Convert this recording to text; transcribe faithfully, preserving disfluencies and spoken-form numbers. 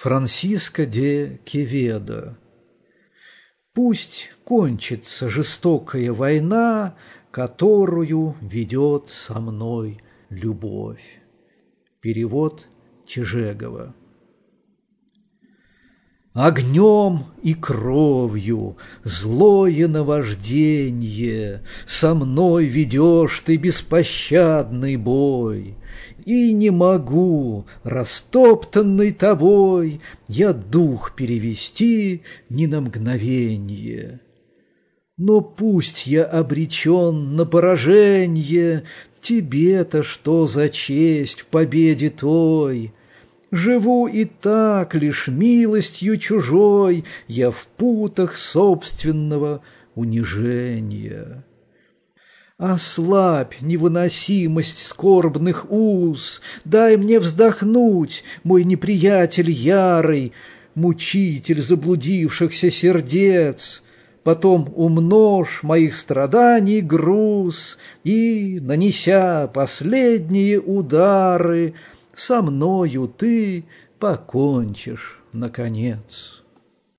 Франсиско де Кеведо. Пусть кончится жестокая война, которую ведет со мной любовь. Перевод Чижегова. Огнем и кровью злое наважденье со мной ведешь ты беспощадный бой, и не могу, растоптанный тобой, я дух перевести ни на мгновенье. Но пусть я обречен на пораженье, тебе-то что за честь в победе той? Живу и так лишь милостью чужой, я в путах собственного унижения. Ослабь невыносимость скорбных уз, дай мне вздохнуть, мой неприятель ярый, мучитель заблудившихся сердец. Потом умножь моих страданий груз и, нанеся последние удары, со мною ты покончишь наконец.